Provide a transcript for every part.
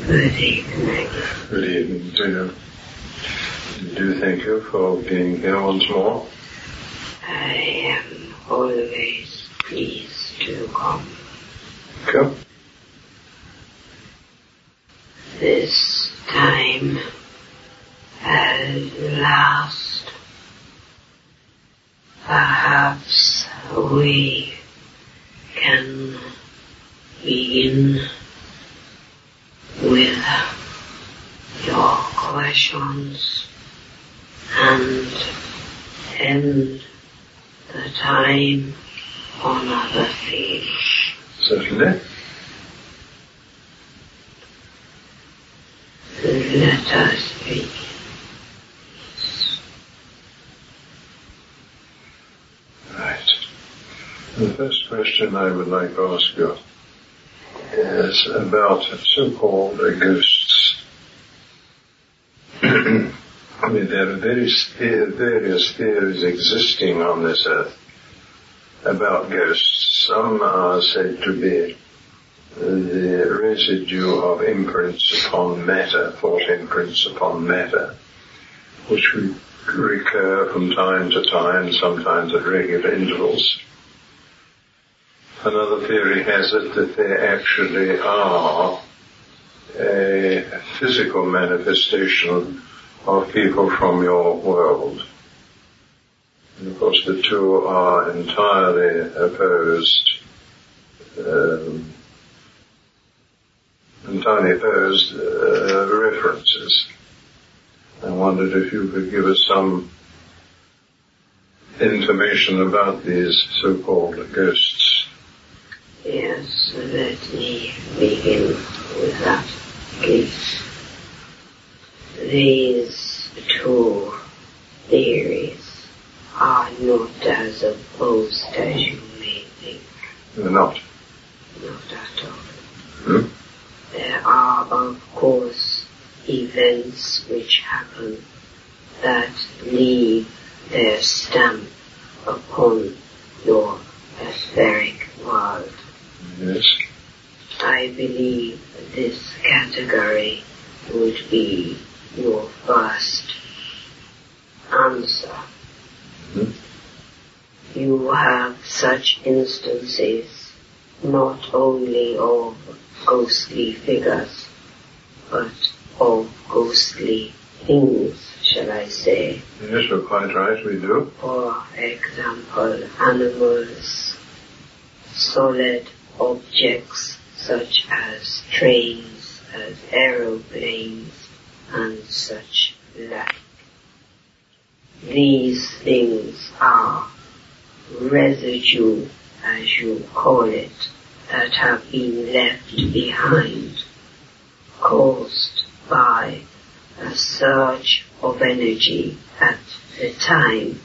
Good evening. Good evening to you. I do thank you for being here once more. I am always pleased to come. Come. This time at last, perhaps we can begin with your questions and end the time on other things. Certainly. Let us begin. Right. The first question I would like to ask you is about so-called ghosts. I mean, there are various theories existing on this earth about ghosts. Some are said to be the residue of imprints upon matter, thought imprints upon matter, which recur from time to time, sometimes at regular intervals. Another theory has it that they actually are a physical manifestation of people from your world. And of course the two are entirely opposed references. I wondered if you could give us some information about these so-called ghosts. Yes, let me begin with that, please. These two theories are not as opposed as you may think. They're not? Not at all. There are, of course, events which happen that leave their stamp upon your etheric world. Yes. I believe this category would be your first answer. You have such instances not only of ghostly figures, but of ghostly things, shall I say. Yes, you're quite right, we do. For example, animals, solid objects such as trains, as aeroplanes, and such like. These things are residue, as you call it, that have been left behind, caused by a surge of energy at the time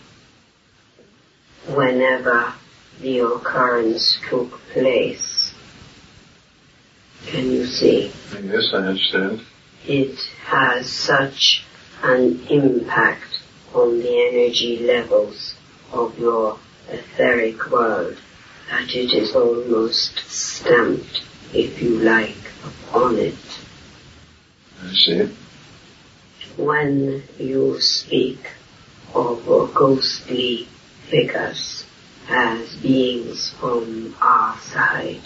whenever the occurrence took place. Can you see? Yes, I understand. It has such an impact on the energy levels of your etheric world that it is almost stamped, if you like, upon it. I see. When you speak of ghostly figures as beings from our side,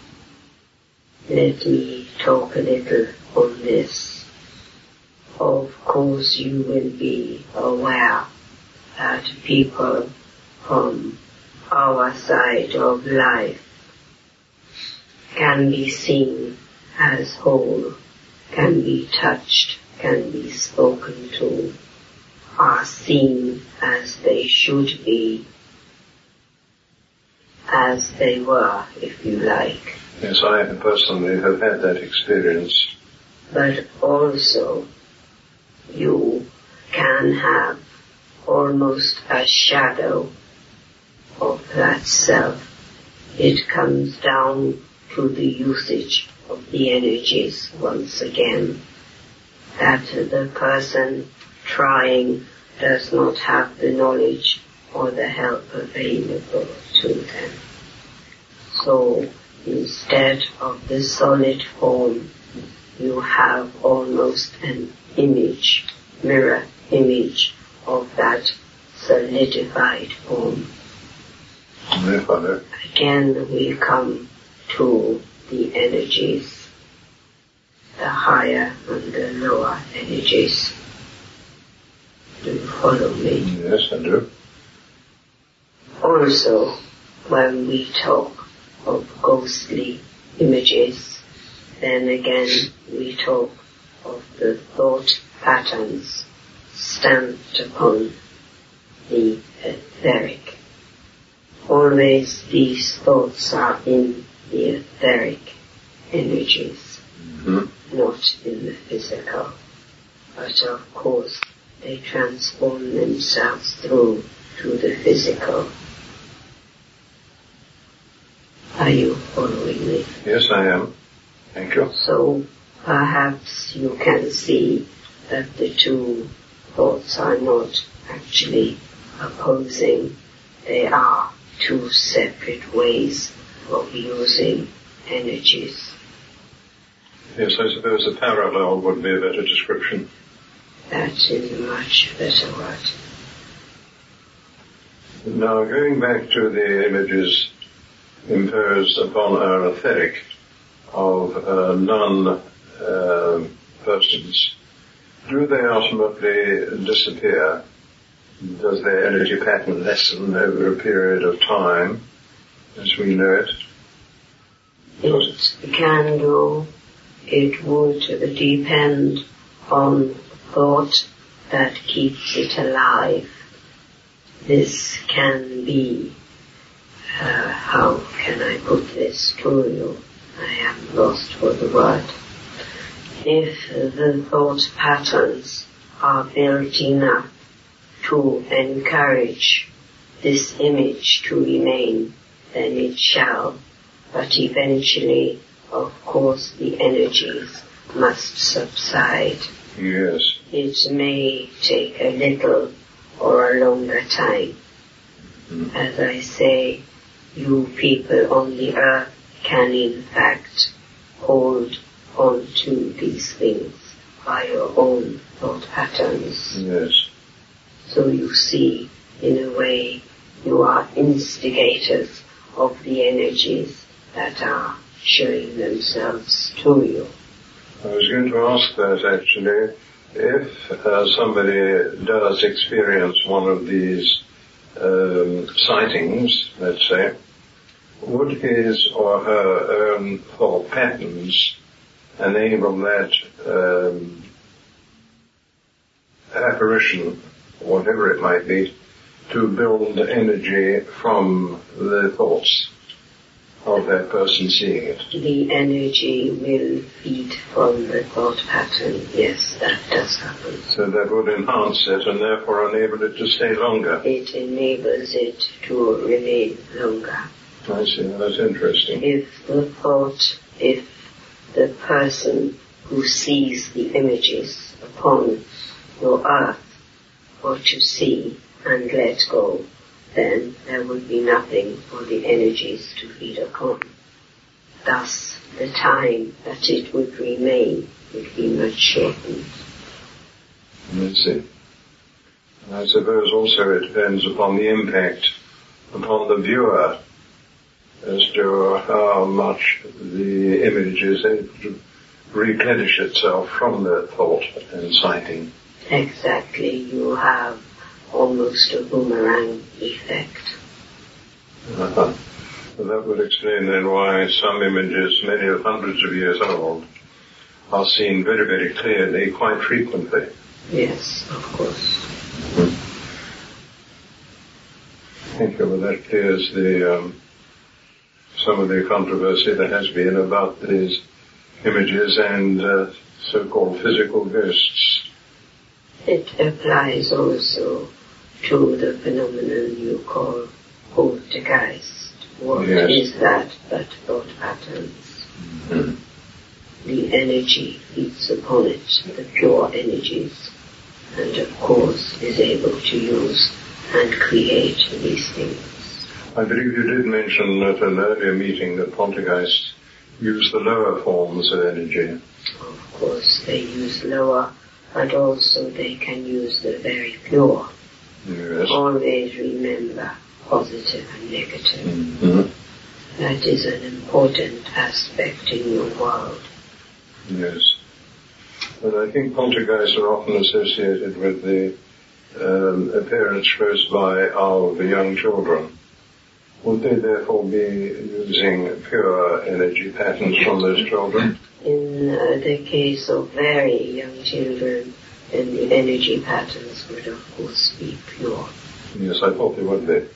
let me talk a little on this. Of course you will be aware that people from our side of life can be seen as whole, can be touched, can be spoken to, are seen as they should be, as they were, if you like. Yes, I personally have had that experience. But also, you can have almost a shadow of that self. It comes down to the usage of the energies once again, that the person trying does not have the knowledge or the help available to them. So instead of the solid form you have almost an image, mirror image of that solidified form. Again we come to the energies, the higher and the lower energies. Do you follow me? Yes, I do. Also, when we talk of ghostly images, then again we talk of the thought patterns stamped upon the etheric. Always these thoughts are in the etheric energies, not in the physical. But of course they transform themselves through to the physical. Are you following me? Yes, I am. Thank you. So perhaps you can see that the two thoughts are not actually opposing. They are two separate ways of using energies. Yes, I suppose a parallel would be a better description. That is a much better word. Now, going back to the images imposed upon our etheric of non-persons, do they ultimately disappear? Does their energy pattern lessen over a period of time as we know it? It can do. It would depend on thought that keeps it alive. This can be, how can I put this to you? I am lost for the word. If the thought patterns are built enough to encourage this image to remain, then it shall. But eventually, of course, the energies must subside. Yes. It may take a little or a longer time. As I say, you people on the earth can in fact hold on to these things by your own thought patterns. Yes. So you see, in a way, you are instigators of the energies that are showing themselves to you. I was going to ask that actually. If somebody does experience one of these sightings, let's say, would his or her own thought patterns enable that apparition, whatever it might be, to build energy from the thoughts of that person seeing it? The energy will feed from the thought pattern. Yes, that does happen. So that would enhance it and therefore enable it to stay longer. It enables it to remain longer. I see, that's interesting. If the person who sees the images upon your earth were to see and let go, then there would be nothing for the energies to feed upon. Thus, the time that it would remain would be much shortened. I see. I suppose also it depends upon the impact upon the viewer as to how much the image is able to replenish itself from the thought and sighting. Exactly. You have almost a boomerang effect. Well, that would explain then why some images, many of hundreds of years old, are seen very, very clearly, quite frequently. Yes, of course. Thank you. Well, that clears the some of the controversy there has been about these images and so-called physical ghosts. It applies also to the phenomenon you call poltergeist. What is that but thought patterns? The energy feeds upon it, the pure energies, and of course is able to use and create these things. I believe you did mention at an earlier meeting that poltergeists use the lower forms of energy. Of course, they use lower, but also they can use the very pure. Yes. Always remember positive and negative. Mm-hmm. That is an important aspect in your world. Yes. But I think poltergeists are often associated with the appearance close by of young children. Would they therefore be using pure energy patterns from those children? In the case of very young children, then the energy patterns would of course be pure. Yes, I thought they would be.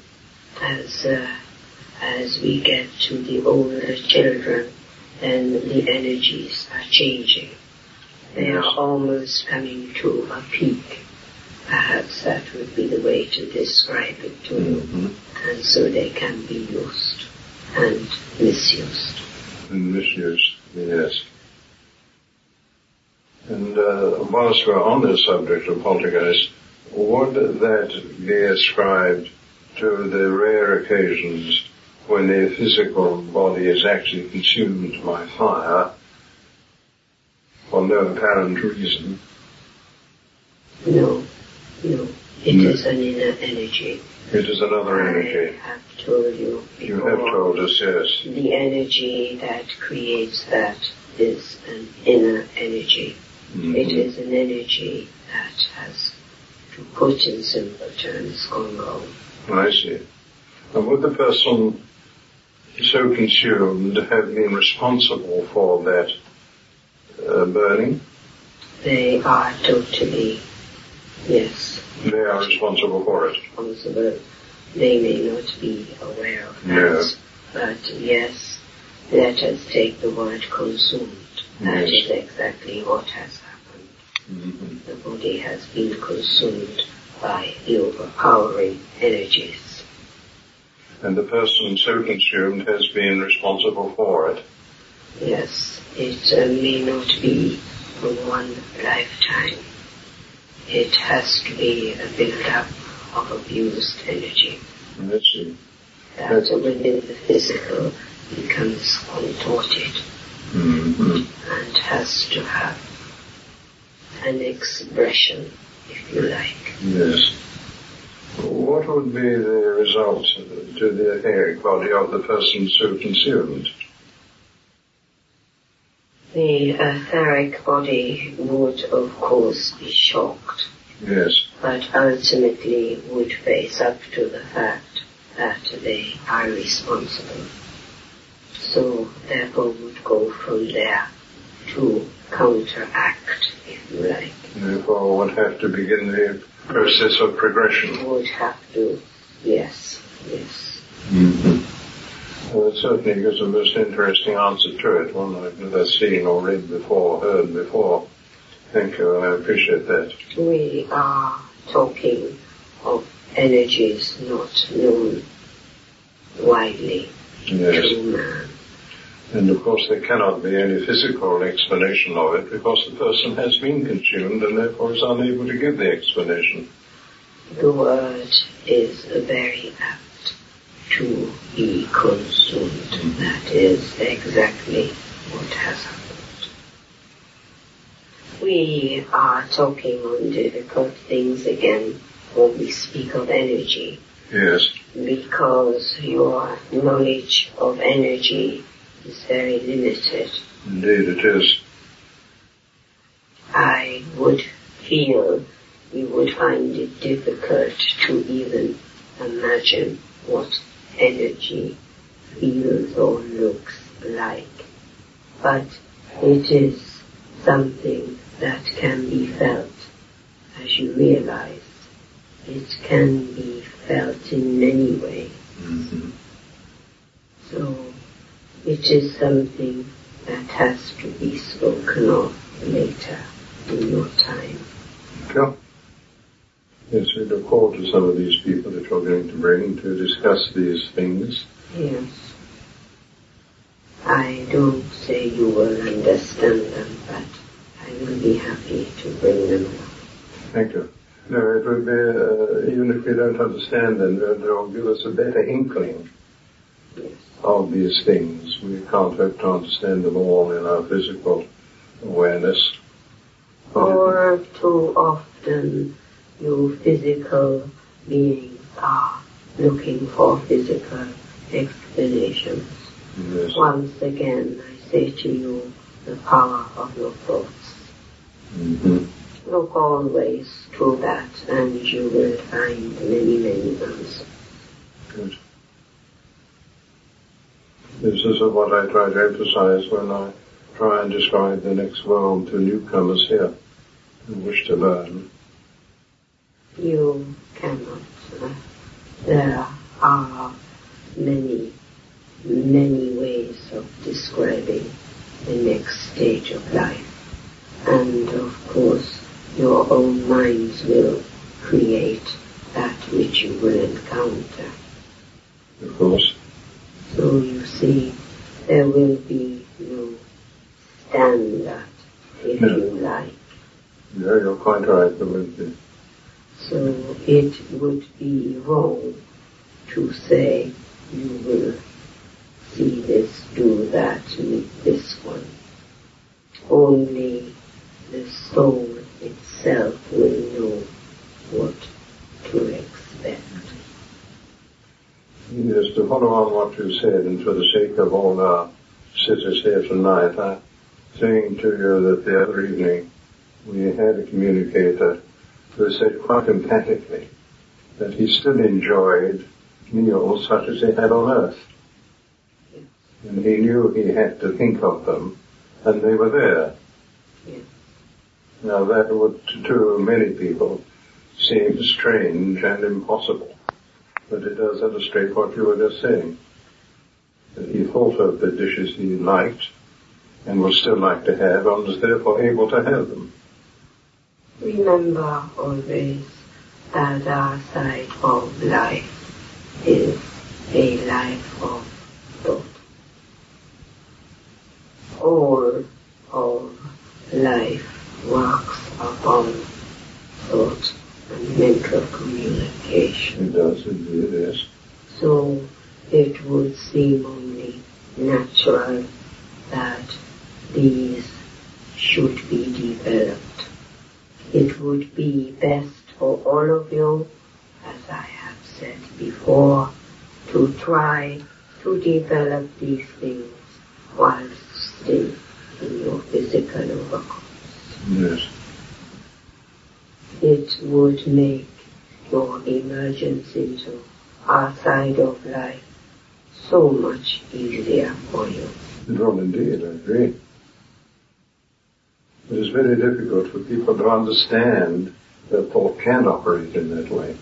As we get to the older children, then the energies are changing. They Yes. are almost coming to a peak. Perhaps that would be the way to describe it to you. Mm-hmm. And so they can be used and misused. And misused, yes. And whilst we're on the subject of poltergeist, would that be ascribed to the rare occasions when the physical body is actually consumed by fire for no apparent reason? No. It is an inner energy. It is another energy. I have told you before. You have told us, yes. The energy that creates that is an inner energy. Mm-hmm. It is an energy that has, to put in simple terms, gone wrong. I see. And would the person so consumed have been responsible for that burning? They are totally, yes. They are responsible for it. Responsible. They may not be aware of that. Yeah. But yes, let us take the word consumed. That Yes. is exactly what has happened. Mm-hmm. The body has been consumed by the overpowering energies. And the person so consumed has been responsible for it. Yes, it may not be for one lifetime. It has to be a build-up of abused energy. I see. That within the physical becomes contorted Mm-hmm. and has to have an expression, if you like. Yes. What would be the result to the etheric body of the person so consumed? The etheric body would, of course, be shocked, Yes. but ultimately would face up to the fact that they are responsible. So therefore would go from there to counteract, if you like. Therefore would have to begin the process of progression. Would have to, yes. Mm-hmm. Well, it certainly gives a most interesting answer to it, one I've never seen or read before, heard before. Thank you, I appreciate that. We are talking of energies not known widely Yes. to man. And of course there cannot be any physical explanation of it because the person has been consumed and therefore is unable to give the explanation. The word is very apt. To be consumed. That is exactly what has happened. We are talking on difficult things again when we speak of energy. Yes. Because your knowledge of energy is very limited. Indeed it is. I would feel you would find it difficult to even imagine what energy feels or looks like. But it is something that can be felt. As you realize, it can be felt in many ways. Mm-hmm. So it is something that has to be spoken of later in your time. Sure. Yes, we look forward to some of these people that you're going to bring to discuss these things. Yes. I don't say you will understand them, but I will be happy to bring them along. Thank you. No, it would be, even if we don't understand them, they'll give us a better inkling Yes. of these things. We can't hope to understand them all in our physical awareness. Or too often you physical beings are looking for physical explanations. Yes. Once again, I say to you, the power of your thoughts. Mm-hmm. Look always through that and you will find many, many answers. Good. This is what I try to emphasize when I try and describe the next world to newcomers here who wish to learn. You cannot. There are many, many ways of describing the next stage of life. And of course, your own minds will create that which you will encounter. Of course. So you see, there will be no standard, if you like. Yeah, you're quite right, there will be. So it would be wrong to say you will see this, do that, meet this one. Only the soul itself will know what to expect. Yes, to follow on what you said, and for the sake of all our sitters here tonight, I'm saying to you that the other evening we had a communicator who said quite emphatically that he still enjoyed meals such as he had on earth. Yes. And he knew he had to think of them, and they were there. Yes. Now that would, to many people, seem strange and impossible. But it does illustrate what you were just saying. That he thought of the dishes he liked and would still like to have and was therefore able to have them. Remember always that our side of life is a life of thought. All of life works upon thought and mental communication. It does indeed, yes. So it would seem only natural that these should be developed. It would be best for all of you, as I have said before, to try to develop these things while still in your physical overcomes. Yes. It would make your emergence into our side of life so much easier for you. Well, indeed, I agree. It is very difficult for people to understand that thought can operate in that way.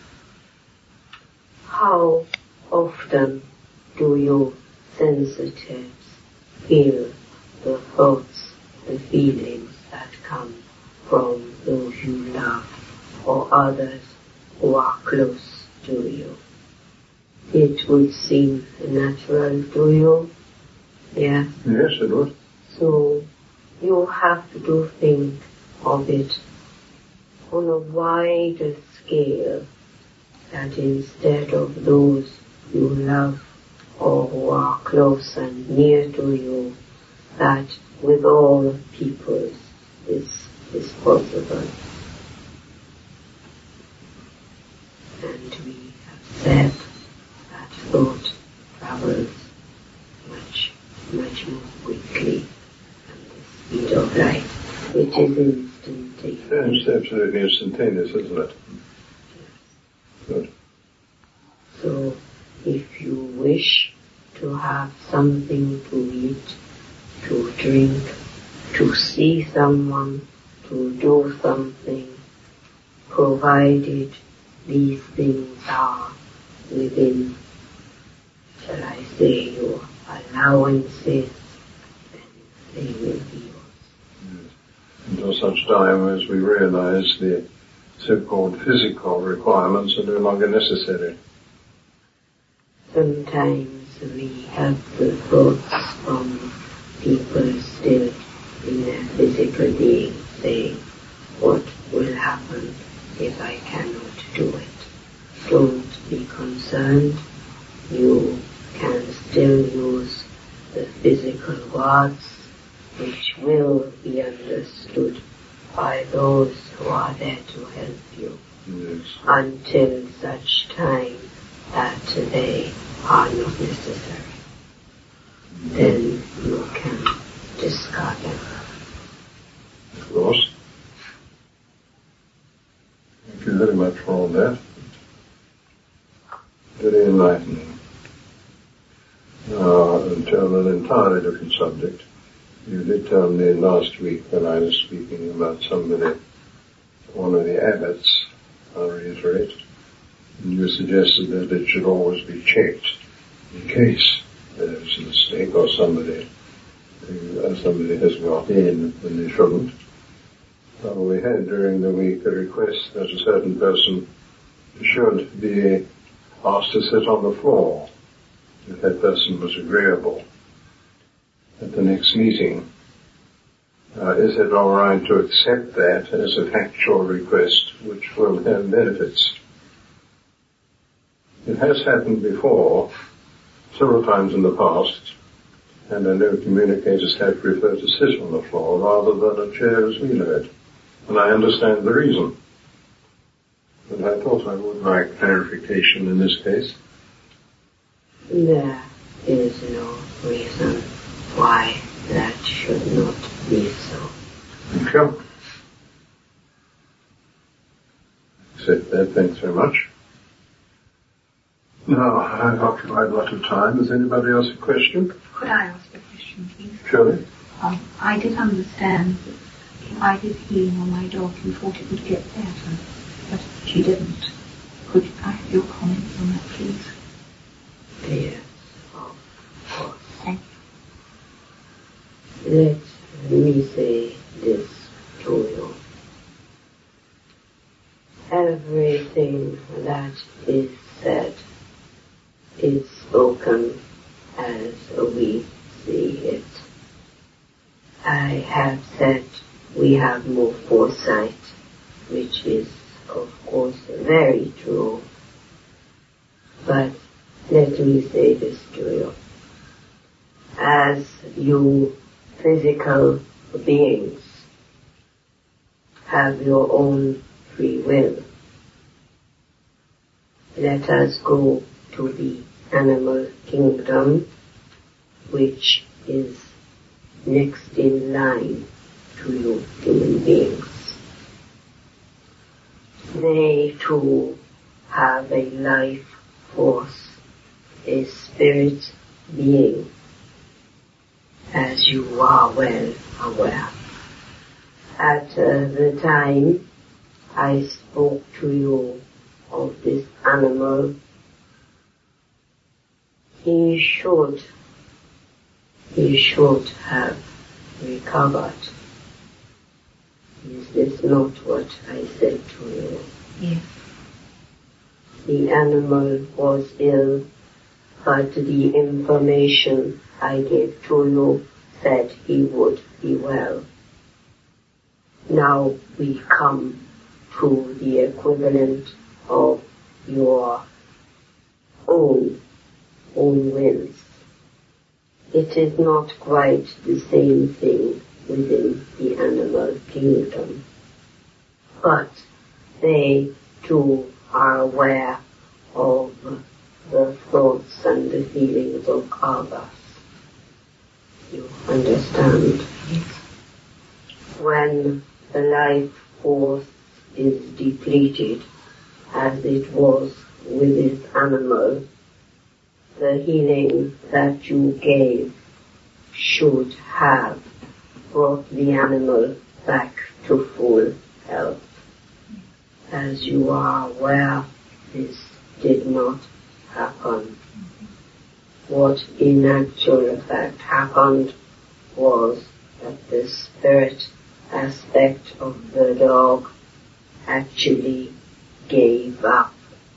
How often do you sensitives feel the thoughts, the feelings that come from those you love or others who are close to you? It would seem natural to you, yes? Yes, it would. So you have to think of it on a wider scale, that instead of those you love or who are close and near to you, that with all peoples this is possible. And we have said that thought travels much, much more quickly than the speed of light. It is instantaneous. It's absolutely instantaneous, isn't it? Good. So, if you wish to have something to eat, to drink, to see someone, to do something, provided these things are within, shall I say, your allowances, then they will be yours. Until such time as we realize the so-called physical requirements are no longer necessary. Sometimes we have the thoughts from people still in their physical being saying, what will happen if I cannot do it? Don't be concerned. You can still use the physical words which will be understood by those who are there to help you. Yes. Until such time that they are not necessary. Then you can discard them. Of course. Thank you very much for all that. Very enlightening. And on an entirely different subject, you did tell me last week when I was speaking about somebody, one of the abbots, I'll reiterate, and you suggested that it should always be checked in case there's a mistake or somebody has got in when they shouldn't. We had during the week a request that a certain person should be asked to sit on the floor if that person was agreeable at the next meeting. Is it all right to accept that as a factual request which will have benefits? It has happened before, several times in the past, and I know communicators have preferred to sit on the floor rather than a chair as we know it. And I understand the reason. But I thought I would like clarification in this case. There is no reason why that should not be so. Thank you. Accept that. Thanks very much. Now, I've occupied a lot of time. Has anybody else a question? Could I ask a question, please? Surely. I did understand that if I did healing on my dog, you thought it would get better, but she didn't. Could I have your comment on that, please? Yes, of course. Thank you. Let me say this to you. Everything that is said is spoken as we see it. I have said we have more foresight, which is, of course, very true. But let me say this to you. As you physical beings have your own free will, let us go to the animal kingdom, which is next in line to you human beings. They too have a life force, a spirit being, as you are well aware. At the time I spoke to you of this animal, he should have recovered. Is this not what I said to you? Yes. The animal was ill, but the information I gave to you said he would be well. Now we come to the equivalent of your own wills. It is not quite the same thing within the animal kingdom, but they too are aware of the thoughts and the feelings of others. You understand? Yes. When the life force is depleted, as it was with this animal, the healing that you gave should have brought the animal back to full health. As you are aware, this did not happen. What in actual fact happened was that the spirit aspect of the dog actually gave up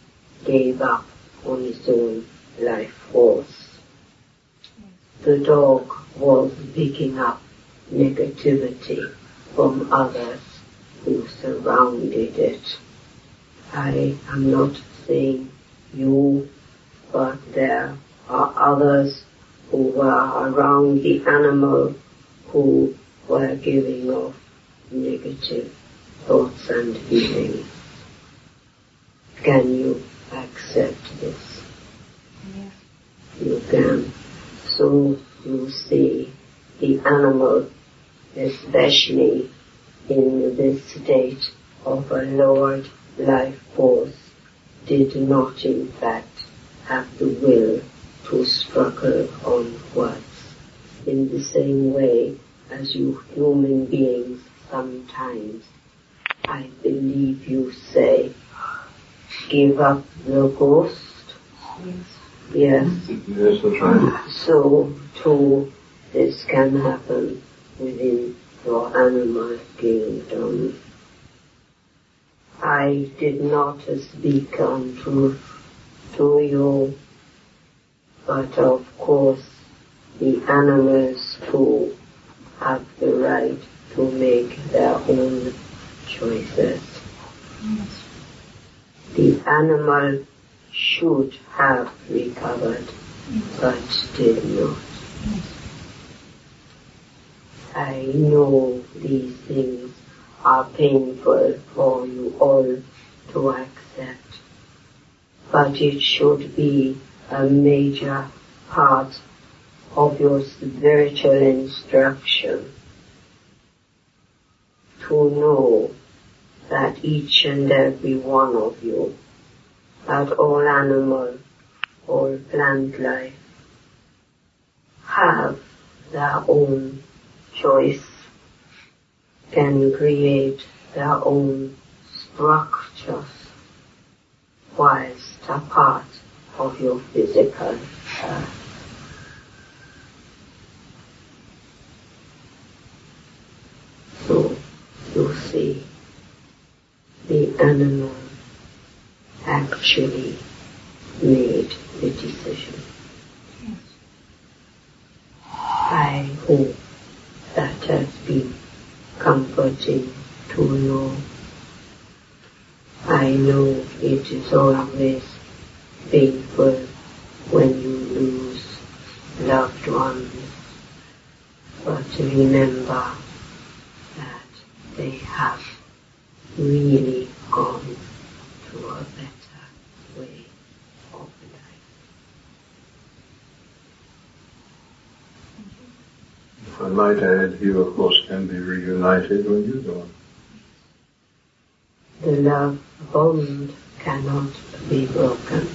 on its own life force. The dog was picking up negativity from others who surrounded it. I am not saying you, but there are others who were around the animal who were giving off negative thoughts and feelings. Can you accept this? Yes. You can. So you see, the animal, especially in this state of a lowered life force, did not in fact have the will to struggle onwards. In the same way as you human beings sometimes, I believe you say, give up the ghost. Yes. Yes, that's right. So too, this can happen within your animal kingdom. I did not speak untruth to you, but of course the animals too have the right to make their own choices. Yes. The animal should have recovered, but did not. I know these things are painful for you all to accept, but it should be a major part of your spiritual instruction to know that each and every one of you, that all animal, all plant life, have their own choice, can create their own structures whilst a part of your physical earth. So, you see, the animal actually made the decision. Yes. I hope that has been comforting to you. I know it is always painful when you lose loved ones, but remember that they have really gone to a better way of life. If I might add, you of course can be reunited when you go on. The love bond cannot be broken.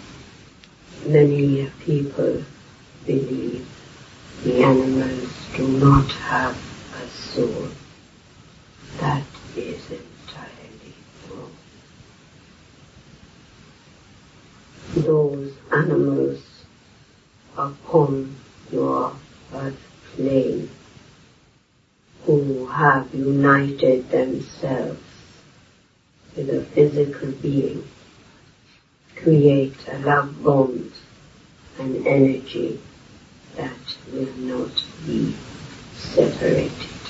Many people believe the animals do not have a soul. That is entirely wrong. Those animals upon your earth plane who have united themselves with a physical being create a love bond, an energy that will not be separated.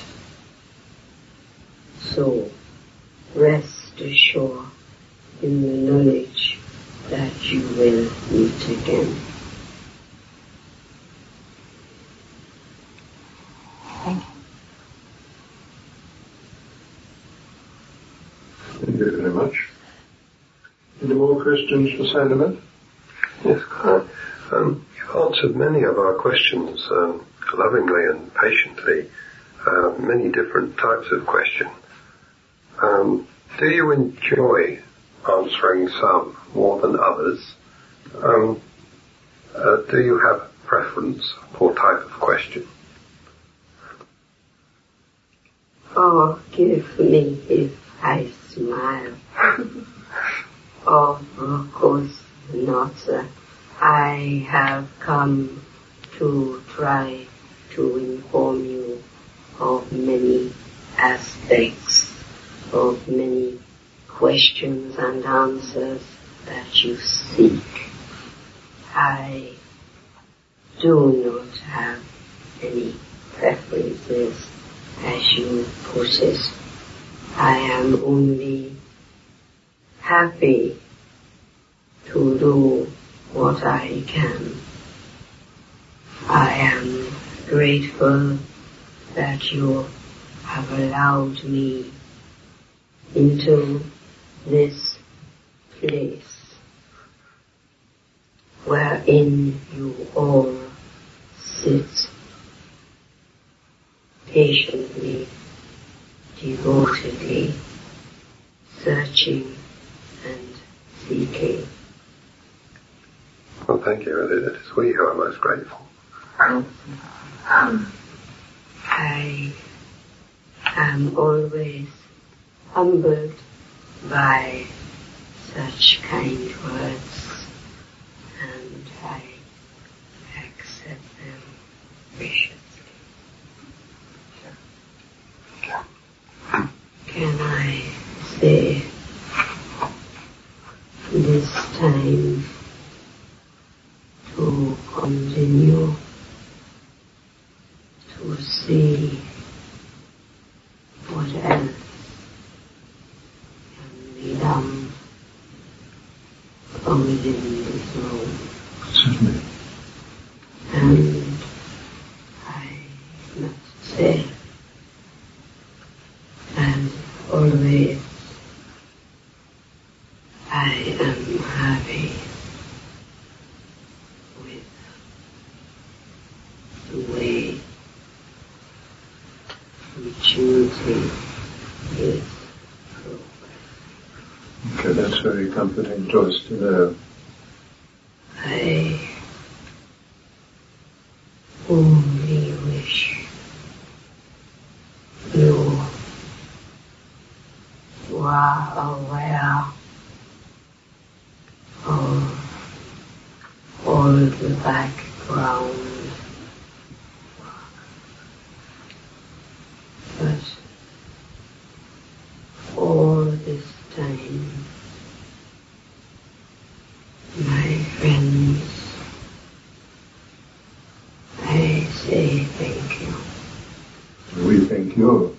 So rest assured in the knowledge that you will meet again. Thank you. Thank you very much. Any more questions for Sandeman? Yes, you've answered many of our questions lovingly and patiently, many different types of questions. Do you enjoy answering some more than others? Do you have a preference for type of question? Forgive me if I smile. Of course not, sir. I have come to try to inform you of many aspects, of many questions and answers that you seek. I do not have any preferences, as you put it. I am only happy to do what I can. I am grateful that you have allowed me into this place wherein you all sit patiently, devotedly, searching and seeking. Well, thank you. It is we who are most grateful. I am always humbled by such kind words, and I accept them graciously. Can I say this time to continue to see what else can be done from within this room? Certainly. And I must say, as always, I am happy with the way maturity is progress. Okay, that's very comforting to us to know. I only wish you were aware of all the background work. But all this time, my friends, I say thank you. We thank you.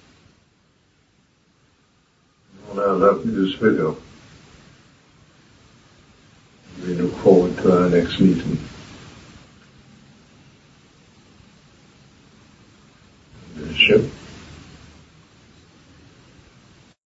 All our love is with you. We look forward to our next meeting. The ship.